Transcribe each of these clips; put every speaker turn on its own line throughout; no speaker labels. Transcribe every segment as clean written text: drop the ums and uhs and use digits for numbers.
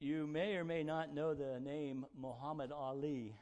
You may or may not know the name Muhammad Ali.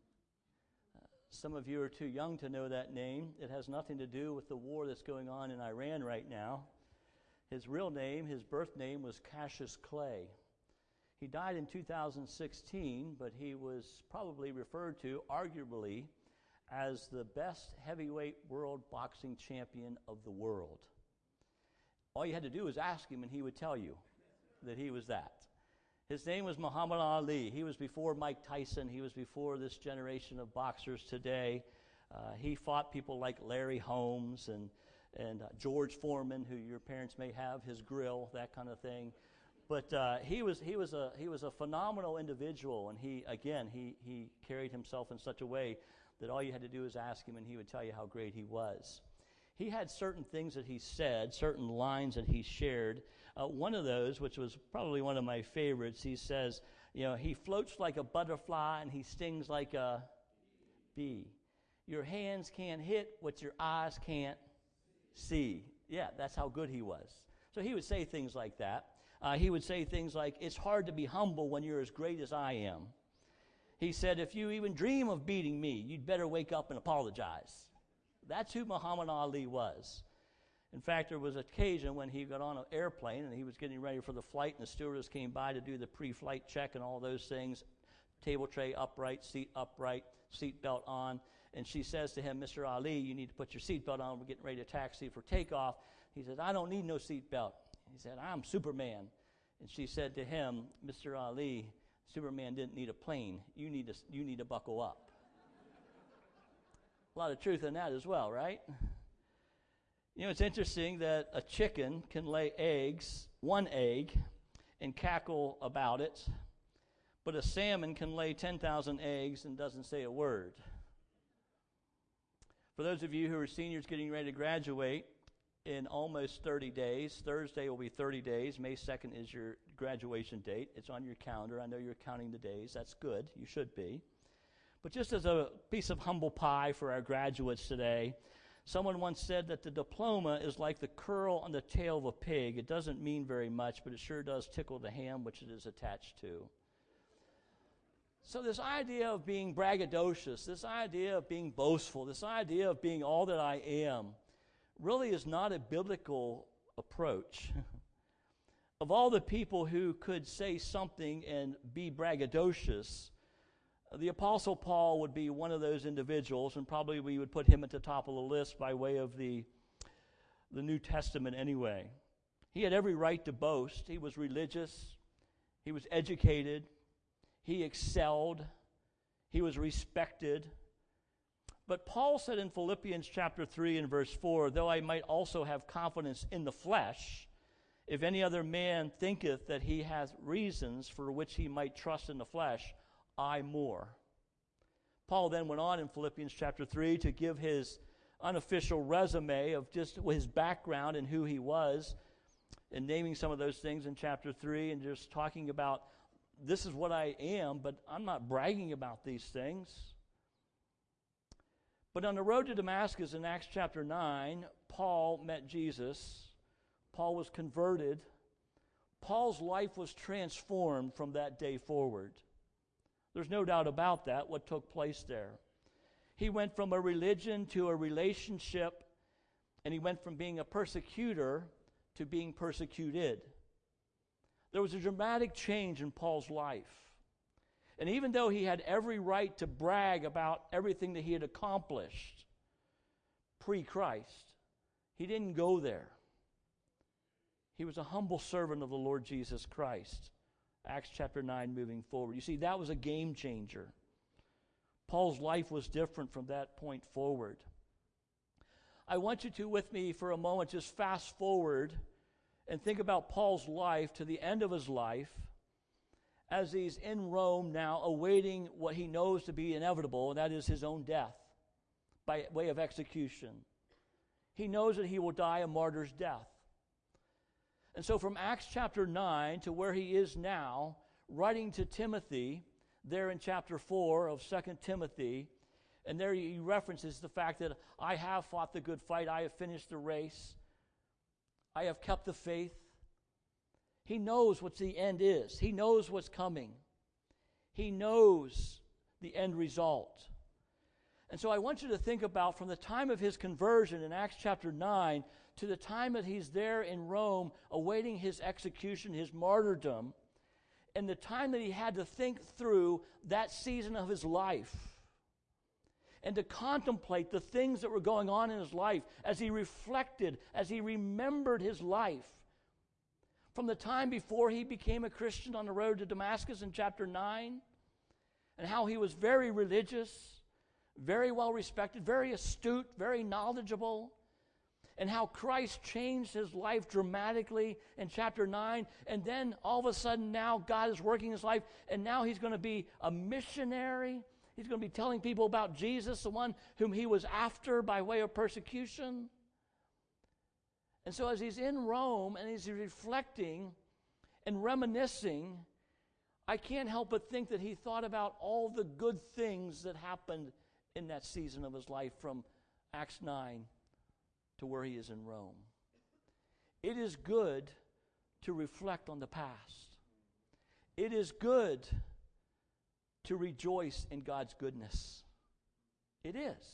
Some of you are too young to know that name. It has nothing to do with the war that's going on in Iran right now. His real name, his birth name, was Cassius Clay. He died in 2016, but he was probably referred to, arguably, as the best heavyweight world boxing champion of the world. All you had to do was ask him, and he would tell you that he was that. His name was Muhammad Ali. He was before Mike Tyson. He was before this generation of boxers today. He fought people like Larry Holmes and George Foreman, who your parents may have, his grill, that kind of thing. But he was a phenomenal individual, and he carried himself in such a way that all you had to do was ask him, and he would tell you how great he was. He had certain things that he said, certain lines that he shared. One of those, which was probably one of my favorites, he says, he floats like a butterfly and he stings like a bee. Your hands can't hit what your eyes can't see. Yeah, that's how good he was. So he would say things like that. He would say things like, it's hard to be humble when you're as great as I am. He said, if you even dream of beating me, you'd better wake up and apologize. That's who Muhammad Ali was. In fact, there was an occasion when he got on an airplane and he was getting ready for the flight, and the stewardess came by to do the pre-flight check and all those things. Table tray upright, seat belt on. And she says to him, Mr. Ali, you need to put your seat belt on. We're getting ready to taxi for takeoff. He said, I don't need no seat belt. He said, I'm Superman. And she said to him, Mr. Ali, Superman didn't need a plane. You need to buckle up. A lot of truth in that as well, right? It's interesting that a chicken can lay eggs, one egg, and cackle about it, but a salmon can lay 10,000 eggs and doesn't say a word. For those of you who are seniors getting ready to graduate in almost 30 days, Thursday will be 30 days. May 2nd is your graduation date. It's on your calendar. I know you're counting the days. That's good. You should be. But just as a piece of humble pie for our graduates today, someone once said that the diploma is like the curl on the tail of a pig. It doesn't mean very much, but it sure does tickle the ham which it is attached to. So this idea of being braggadocious, this idea of being boastful, this idea of being all that I am, really is not a biblical approach. Of all the people who could say something and be braggadocious, the Apostle Paul would be one of those individuals, and probably we would put him at the top of the list by way of the New Testament anyway. He had every right to boast. He was religious. He was educated. He excelled. He was respected. But Paul said in Philippians chapter 3 and verse 4, though I might also have confidence in the flesh, if any other man thinketh that he hath reasons for which he might trust in the flesh, I more. Paul then went on in Philippians chapter 3 to give his unofficial resume of just his background and who he was, and naming some of those things in chapter 3 and just talking about this is what I am, but I'm not bragging about these things. But on the road to Damascus in Acts chapter 9, Paul met Jesus. Paul was converted. Paul's life was transformed from that day forward. There's no doubt about that, what took place there. He went from a religion to a relationship, and he went from being a persecutor to being persecuted. There was a dramatic change in Paul's life. And even though he had every right to brag about everything that he had accomplished pre-Christ, he didn't go there. He was a humble servant of the Lord Jesus Christ. Acts chapter 9 moving forward. You see, that was a game changer. Paul's life was different from that point forward. I want you to, with me for a moment, just fast forward and think about Paul's life to the end of his life as he's in Rome now awaiting what he knows to be inevitable, and that is his own death by way of execution. He knows that he will die a martyr's death. And so from Acts chapter 9 to where he is now, writing to Timothy, there in chapter 4 of 2 Timothy, and there he references the fact that I have fought the good fight, I have finished the race, I have kept the faith. He knows what the end is. He knows what's coming. He knows the end result. And so I want you to think about from the time of his conversion in Acts chapter 9 to the time that he's there in Rome awaiting his execution, his martyrdom, and the time that he had to think through that season of his life and to contemplate the things that were going on in his life as he reflected, as he remembered his life. From the time before he became a Christian on the road to Damascus in chapter 9, and how he was very religious, very well respected, very astute, very knowledgeable, and how Christ changed his life dramatically in chapter 9, and then all of a sudden now God is working his life, and now he's going to be a missionary. He's going to be telling people about Jesus, the one whom he was after by way of persecution. And so as he's in Rome and he's reflecting and reminiscing, I can't help but think that he thought about all the good things that happened in that season of his life from Acts 9 to where he is in Rome. It is good to reflect on the past. It is good to rejoice in God's goodness. It is.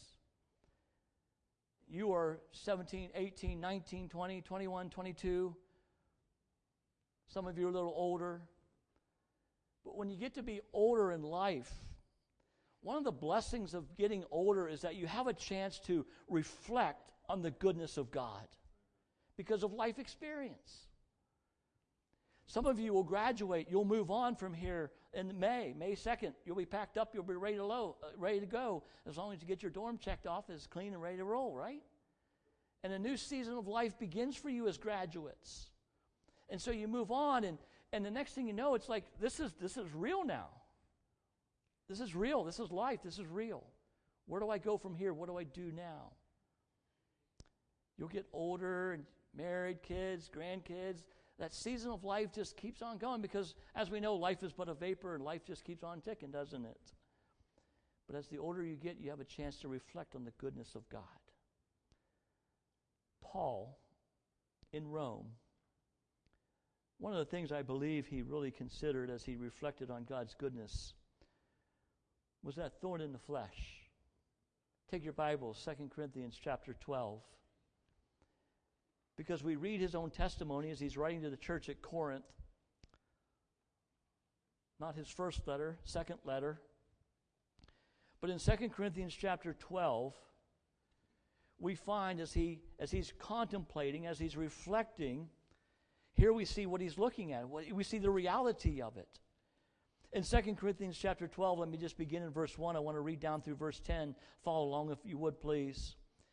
You are 17, 18, 19, 20, 21, 22. Some of you are a little older. But when you get to be older in life, one of the blessings of getting older is that you have a chance to reflect on the goodness of God because of life experience. Some of you will graduate. You'll move on from here in May 2nd. You'll be packed up. You'll be ready to go. As long as you get your dorm checked off, it's clean and ready to roll, right? And a new season of life begins for you as graduates. And so you move on, and the next thing you know, it's like, this is real now. This is real. This is life. This is real. Where do I go from here? What do I do now? You'll get older and married, kids, grandkids. That season of life just keeps on going because, as we know, life is but a vapor and life just keeps on ticking, doesn't it? But as the older you get, you have a chance to reflect on the goodness of God. Paul, in Rome, one of the things I believe he really considered as he reflected on God's goodness was that thorn in the flesh. Take your Bibles, 2 Corinthians chapter 12. Because we read his own testimony as he's writing to the church at Corinth. Not his first letter, second letter. But in 2 Corinthians chapter 12, we find as he's contemplating, as he's reflecting, here we see what he's looking at. We see the reality of it. In 2 Corinthians chapter 12, let me just begin in verse 1. I want to read down through verse 10. Follow along if you would, please.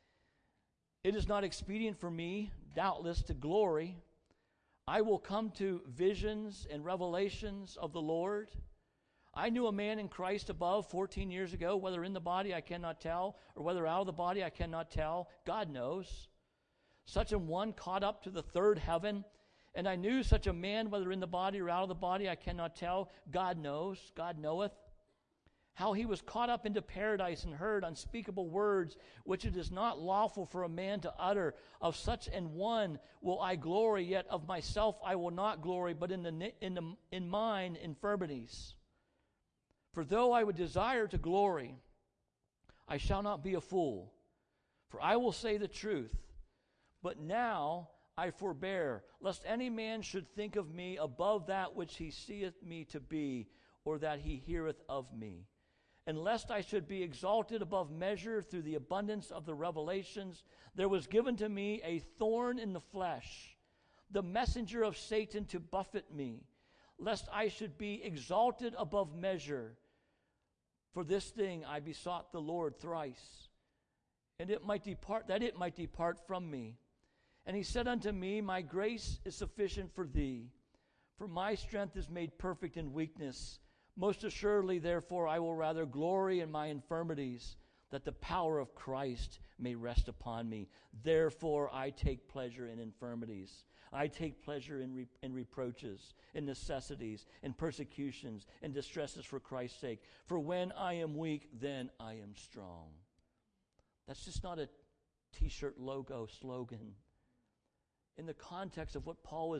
It is not expedient for me, doubtless, to glory. I will come to visions and revelations of the Lord. I knew a man in Christ above 14 years ago, whether in the body I cannot tell, or whether out of the body I cannot tell. God knows. Such a one caught up to the third heaven. And I knew such a man, whether in the body or out of the body I cannot tell. God knows. God knoweth. How he was caught up into paradise and heard unspeakable words, which it is not lawful for a man to utter. Of such an one will I glory, yet of myself I will not glory, but in mine infirmities. For though I would desire to glory, I shall not be a fool. For I will say the truth. But now I forbear, lest any man should think of me above that which he seeth me to be, or that he heareth of me. And lest I should be exalted above measure through the abundance of the revelations, there was given to me a thorn in the flesh, the messenger of Satan to buffet me, lest I should be exalted above measure. For this thing I besought the Lord thrice, and it might depart from me. And he said unto me, My grace is sufficient for thee, for my strength is made perfect in weakness. Most assuredly, therefore, I will rather glory in my infirmities, that the power of Christ may rest upon me. Therefore, I take pleasure in infirmities. I take pleasure in reproaches, in necessities, in persecutions, in distresses for Christ's sake. For when I am weak, then I am strong. That's just not a t-shirt logo slogan. In the context of what Paul is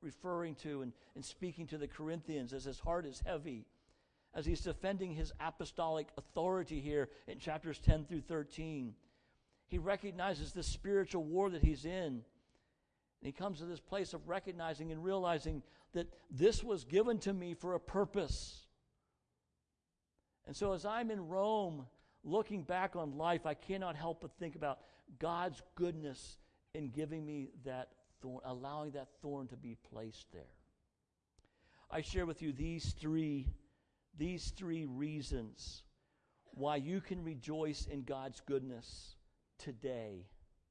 referring to and speaking to the Corinthians as his heart is heavy, as he's defending his apostolic authority here in chapters 10 through 13. He recognizes the spiritual war that he's in. And he comes to this place of recognizing and realizing that this was given to me for a purpose. And so as I'm in Rome, looking back on life, I cannot help but think about God's goodness in giving me that thorn, allowing that thorn to be placed there. I share with you these three reasons why you can rejoice in God's goodness today.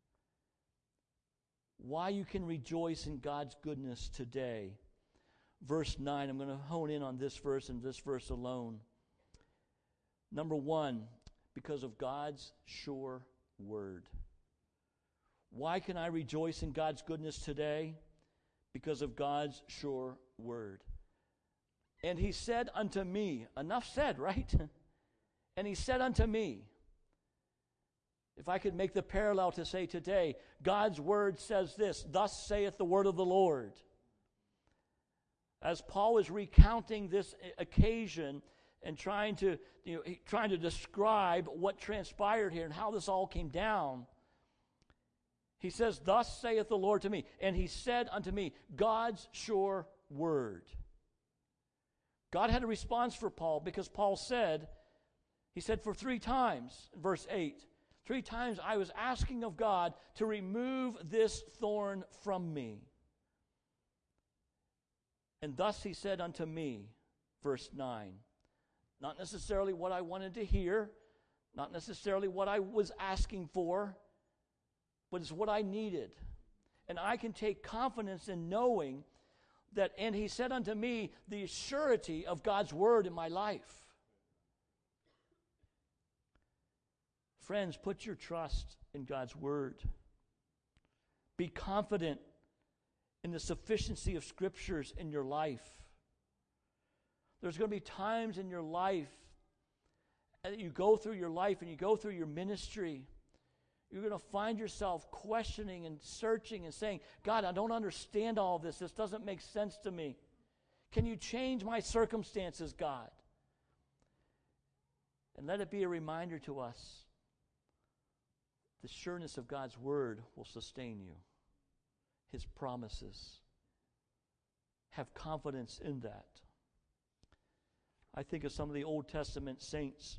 Why you can rejoice in God's goodness today. Verse 9, I'm going to hone in on this verse and this verse alone. Number one, because of God's sure word. Why can I rejoice in God's goodness today? Because of God's sure word. And he said unto me, enough said, right? And he said unto me, if I could make the parallel to say today, God's word says this, thus saith the word of the Lord. As Paul is recounting this occasion and trying to describe what transpired here and how this all came down, he says, thus saith the Lord to me. And he said unto me, God's sure word. God had a response for Paul because Paul said, he said for 3 times, verse 8, 3 times I was asking of God to remove this thorn from me. And thus he said unto me, verse 9, not necessarily what I wanted to hear, not necessarily what I was asking for, but it's what I needed. And I can take confidence in knowing that, and he said unto me, the surety of God's word in my life. Friends, put your trust in God's word. Be confident in the sufficiency of scriptures in your life. There's going to be times in your life that you go through your life and you go through your ministry. You're going to find yourself questioning and searching and saying, God, I don't understand all this. This doesn't make sense to me. Can you change my circumstances, God? And let it be a reminder to us, the sureness of God's word will sustain you. His promises. Have confidence in that. I think of some of the Old Testament saints.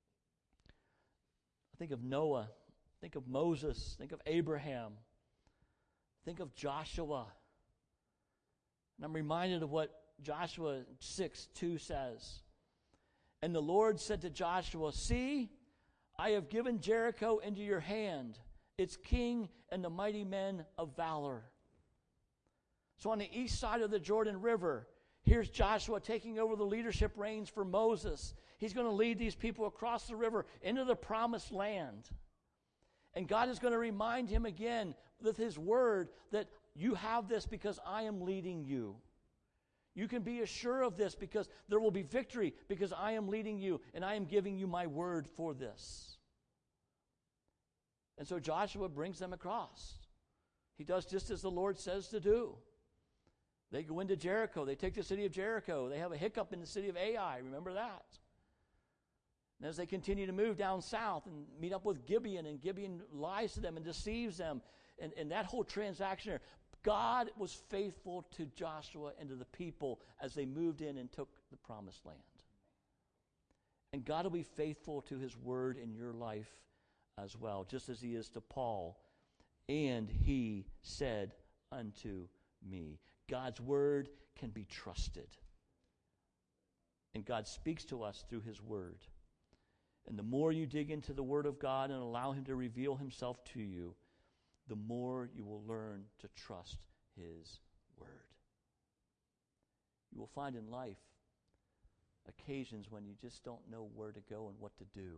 I think of Noah. Think of Moses. Think of Abraham. Think of Joshua. And I'm reminded of what Joshua 6:2 says. And the Lord said to Joshua, see, I have given Jericho into your hand, its king and the mighty men of valor. So on the east side of the Jordan River, here's Joshua taking over the leadership reins for Moses. He's going to lead these people across the river into the promised land. And God is going to remind him again with his word that you have this because I am leading you. You can be assured of this because there will be victory because I am leading you and I am giving you my word for this. And so Joshua brings them across. He does just as the Lord says to do. They go into Jericho. They take the city of Jericho. They have a hiccup in the city of Ai. Remember that. And as they continue to move down south and meet up with Gibeon, and Gibeon lies to them and deceives them, and that whole transaction there, God was faithful to Joshua and to the people as they moved in and took the promised land. And God will be faithful to his word in your life as well, just as he is to Paul. And he said unto me. God's word can be trusted. And God speaks to us through his word. And the more you dig into the word of God and allow him to reveal himself to you, the more you will learn to trust his word. You will find in life occasions when you just don't know where to go and what to do.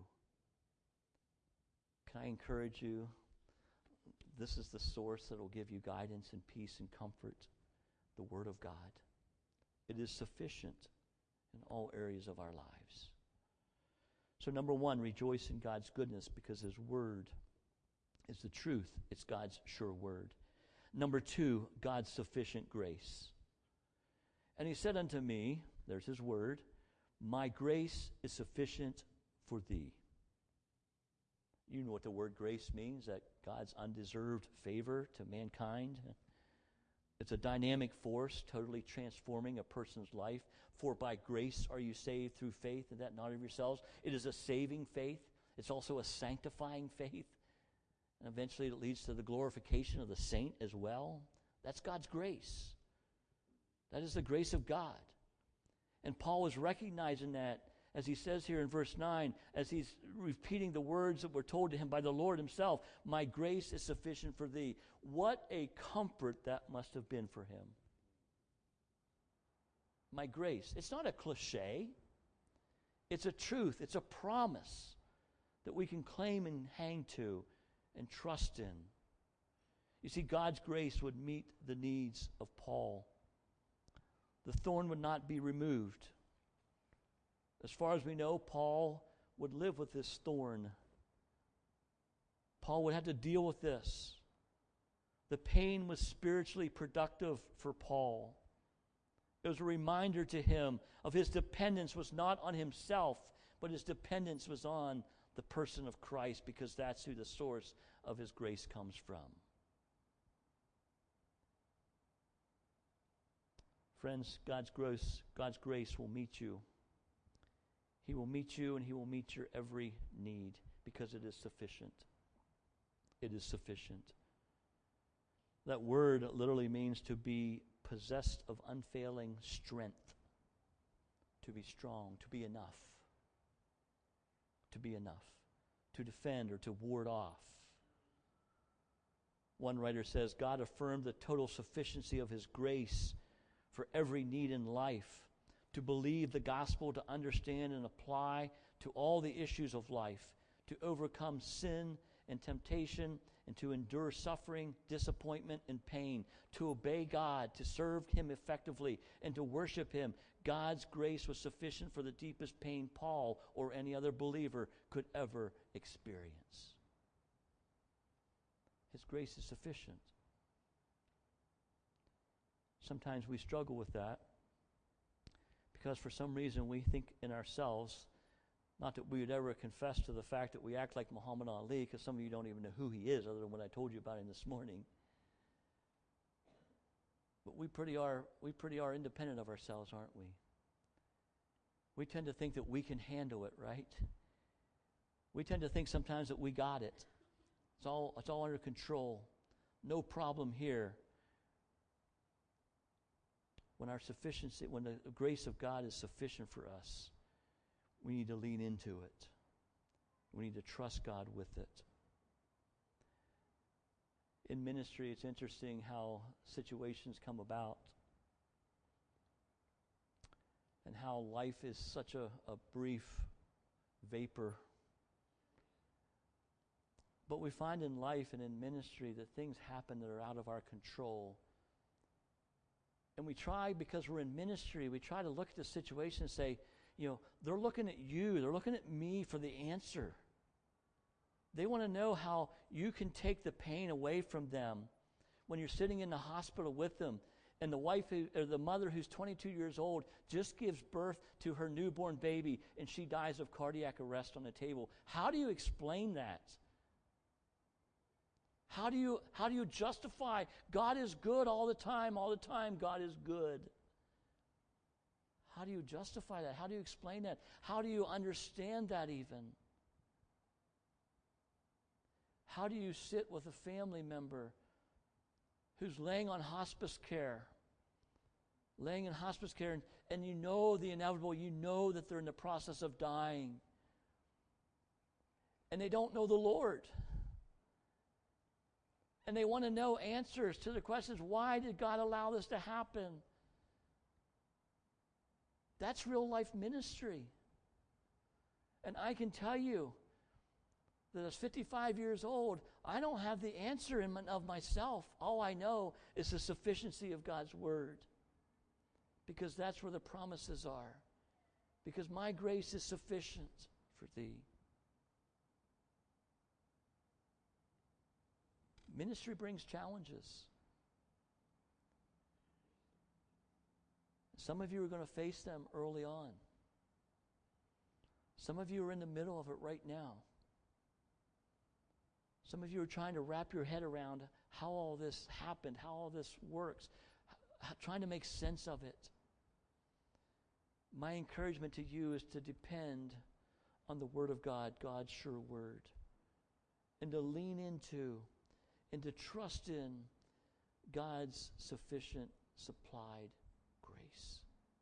Can I encourage you? This is the source that will give you guidance and peace and comfort, the word of God. It is sufficient in all areas of our lives. So number one, rejoice in God's goodness because his word is the truth. It's God's sure word. Number two, God's sufficient grace. And he said unto me, there's his word, my grace is sufficient for thee. You know what the word grace means, that God's undeserved favor to mankind. It's a dynamic force, totally transforming a person's life. For by grace are you saved through faith, and that not of yourselves. It is a saving faith. It's also a sanctifying faith. And eventually it leads to the glorification of the saint as well. That's God's grace. That is the grace of God. And Paul is recognizing that, as he says here in verse 9, as he's repeating the words that were told to him by the Lord himself, my grace is sufficient for thee. What a comfort that must have been for him. My grace. It's not a cliche. It's a truth. It's a promise that we can claim and hang to and trust in. You see, God's grace would meet the needs of Paul. The thorn would not be removed. As far as we know, Paul would live with this thorn. Paul would have to deal with this. The pain was spiritually productive for Paul. It was a reminder to him of his dependence was not on himself, but his dependence was on the person of Christ, because that's who the source of his grace comes from. Friends, God's grace will meet you. He will meet you, and he will meet your every need, because it is sufficient. It is sufficient. That word literally means to be possessed of unfailing strength, to be strong, to be enough, to defend or to ward off. One writer says, God affirmed the total sufficiency of his grace for every need in life, to believe the gospel, to understand and apply to all the issues of life, to overcome sin and temptation, and to endure suffering, disappointment, and pain, to obey God, to serve him effectively, and to worship him. God's grace was sufficient for the deepest pain Paul or any other believer could ever experience. His grace is sufficient. Sometimes we struggle with that because for some reason we think in ourselves, not that we would ever confess to the fact that we act like Muhammad Ali, because some of you don't even know who he is other than what I told you about him this morning. But we pretty are independent of ourselves, aren't we? We tend to think that we can handle it, right? We tend to think sometimes that we got it. It's all under control. No problem here. When the grace of God is sufficient for us, we need to lean into it. We need to trust God with it. In ministry, it's interesting how situations come about and how life is such a brief vapor. But we find in life and in ministry that things happen that are out of our control. And we try, because we're in ministry, we try to look at the situation and say, they're looking at you, they're looking at me for the answer. They want to know how you can take the pain away from them when you're sitting in the hospital with them, and the mother who's 22 years old just gives birth to her newborn baby and she dies of cardiac arrest on the table. How do you explain that? How do you justify God is good all the time God is good? How do you justify that? How do you explain that? How do you understand that even? How do you sit with a family member who's laying in hospice care, and you know the inevitable, you know that they're in the process of dying, and they don't know the Lord? And they want to know answers to the questions, why did God allow this to happen? That's real life ministry. And I can tell you that as 55 years old, I don't have the answer of myself. All I know is the sufficiency of God's word. Because that's where the promises are. Because my grace is sufficient for thee. Ministry brings challenges. Some of you are going to face them early on. Some of you are in the middle of it right now. Some of you are trying to wrap your head around how all this happened, how all this works, trying to make sense of it. My encouragement to you is to depend on the Word of God, God's sure Word, and to lean into and to trust in God's sufficient supplied grace.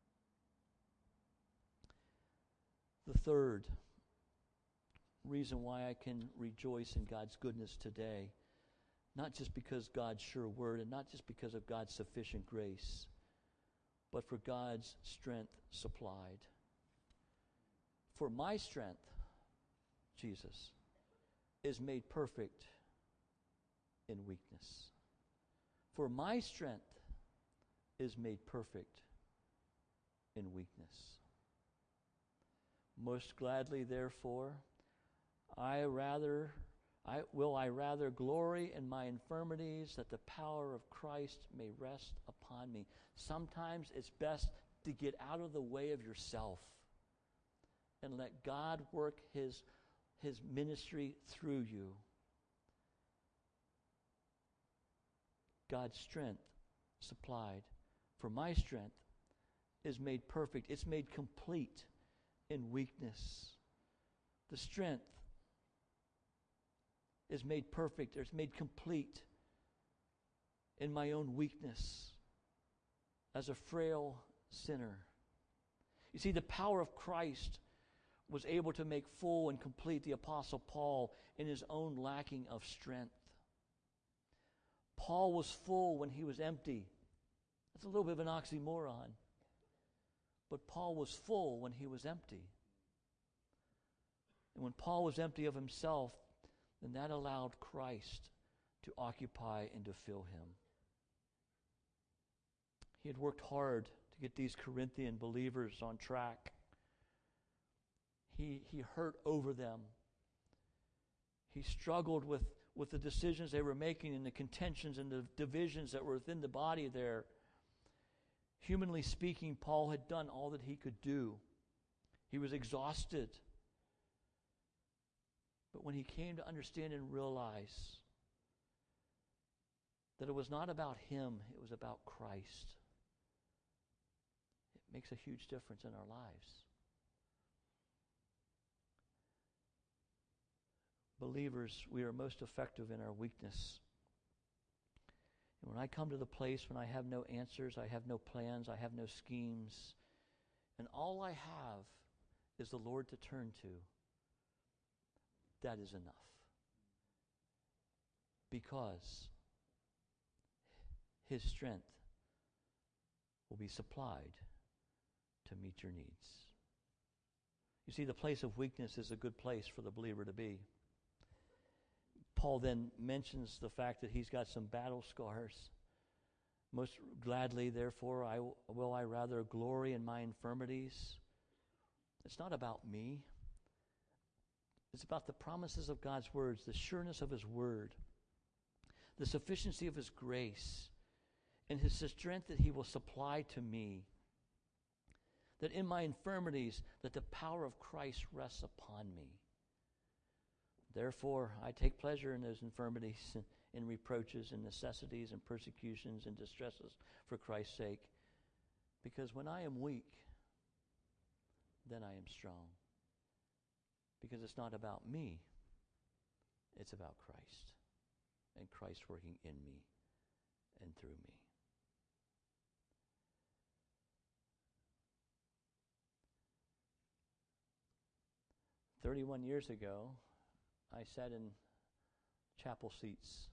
The third reason why I can rejoice in God's goodness today, not just because God's sure word and not just because of God's sufficient grace, but for God's strength supplied. For my strength, Jesus, is made perfect in weakness. For my strength is made perfect in weakness. Most gladly, therefore, I rather glory in my infirmities, that the power of Christ may rest upon me. Sometimes it's best to get out of the way of yourself and let God work His ministry through you. God's strength supplied. For my strength is made perfect. It's made complete in weakness. The strength is made perfect, or it's made complete in my own weakness as a frail sinner. You see, the power of Christ was able to make full and complete the Apostle Paul in his own lacking of strength. Paul was full when he was empty. That's a little bit of an oxymoron. But Paul was full when he was empty. And when Paul was empty of himself, then that allowed Christ to occupy and to fill him. He had worked hard to get these Corinthian believers on track. He hurt over them. He struggled with the decisions they were making and the contentions and the divisions that were within the body there. Humanly speaking, Paul had done all that he could do. He was exhausted. But when he came to understand and realize that it was not about him, it was about Christ, it makes a huge difference in our lives. Believers, we are most effective in our weakness. And when I come to the place when I have no answers, I have no plans, I have no schemes, and all I have is the Lord to turn to, that is enough. Because His strength will be supplied to meet your needs. You see, the place of weakness is a good place for the believer to be. Paul then mentions the fact that he's got some battle scars. Most gladly, therefore, I rather glory in my infirmities. It's not about me. It's about the promises of God's words, the sureness of His word, the sufficiency of His grace, and His strength that He will supply to me. That in my infirmities, that the power of Christ rests upon me. Therefore, I take pleasure in those infirmities, in reproaches, and necessities, and persecutions, and distresses for Christ's sake. Because when I am weak, then I am strong. Because it's not about me, it's about Christ. And Christ working in me and through me. "31 years ago, I sat in chapel seats.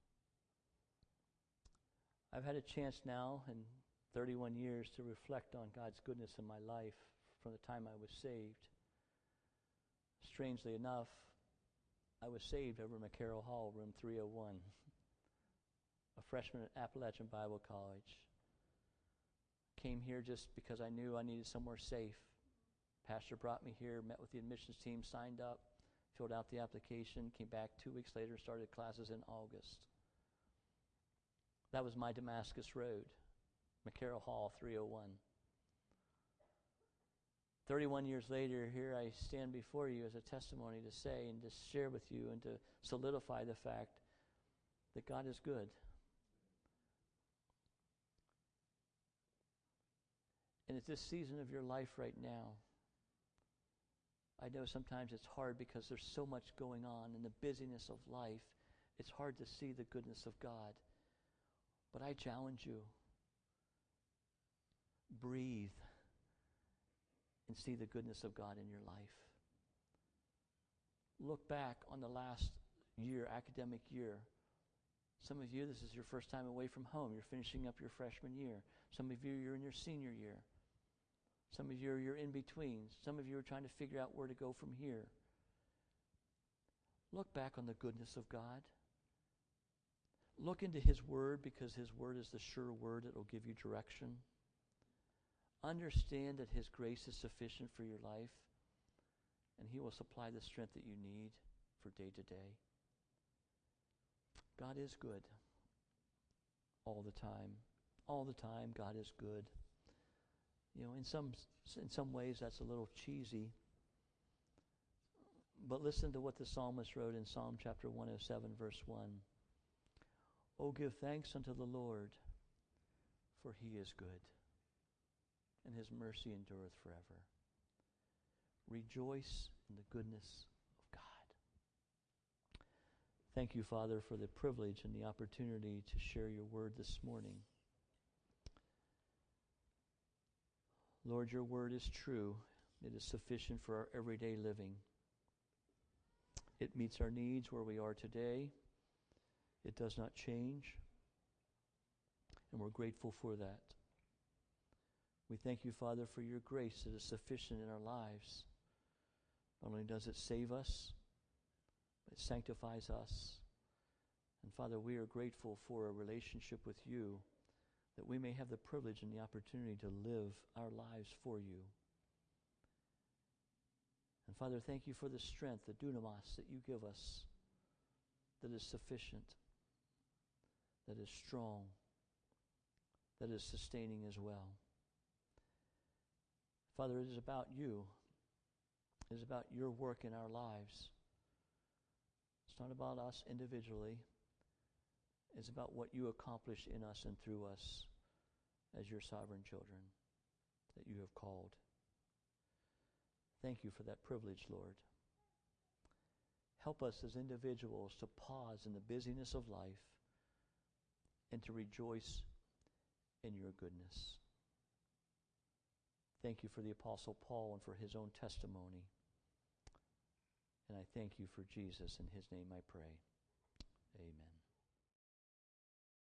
I've had a chance now in 31 years to reflect on God's goodness in my life from the time I was saved. Strangely enough, I was saved over McCarroll Hall, room 301, a freshman at Appalachian Bible College. Came here just because I knew I needed somewhere safe. Pastor brought me here, met with the admissions team, signed up, filled out the application, came back 2 weeks later, started classes in August. That was my Damascus Road, McCarroll Hall, 301. 31 years later, here I stand before you as a testimony to say and to share with you and to solidify the fact that God is good. And at this season of your life right now, I know sometimes it's hard because there's so much going on in the busyness of life. It's hard to see the goodness of God. But I challenge you, breathe and see the goodness of God in your life. Look back on the last year, academic year. Some of you, this is your first time away from home. You're finishing up your freshman year. Some of you, you're in your senior year. Some of you, you're in between. Some of you are trying to figure out where to go from here. Look back on the goodness of God. Look into His Word, because His Word is the sure word that will give you direction. Understand that His grace is sufficient for your life, and He will supply the strength that you need for day to day. God is good all the time. All the time, God is good. You know, in some ways that's a little cheesy. But listen to what the psalmist wrote in Psalm chapter 107, verse 1. Oh, give thanks unto the Lord, for He is good, and His mercy endureth forever. Rejoice in the goodness of God. Thank you, Father, for the privilege and the opportunity to share your word this morning. Lord, your word is true. It is sufficient for our everyday living. It meets our needs where we are today. It does not change, and we're grateful for that. We thank you, Father, for your grace that is sufficient in our lives. Not only does it save us, but it sanctifies us. And Father, we are grateful for a relationship with you, that we may have the privilege and the opportunity to live our lives for you. And Father, thank you for the strength, the dunamis that you give us, that is sufficient, that is strong, that is sustaining as well. Father, it is about you. It is about your work in our lives. It's not about us individually. It's about what you accomplish in us and through us as your sovereign children that you have called. Thank you for that privilege, Lord. Help us as individuals to pause in the busyness of life and to rejoice in your goodness. Thank you for the Apostle Paul and for his own testimony. And I thank you for Jesus. In his name I pray.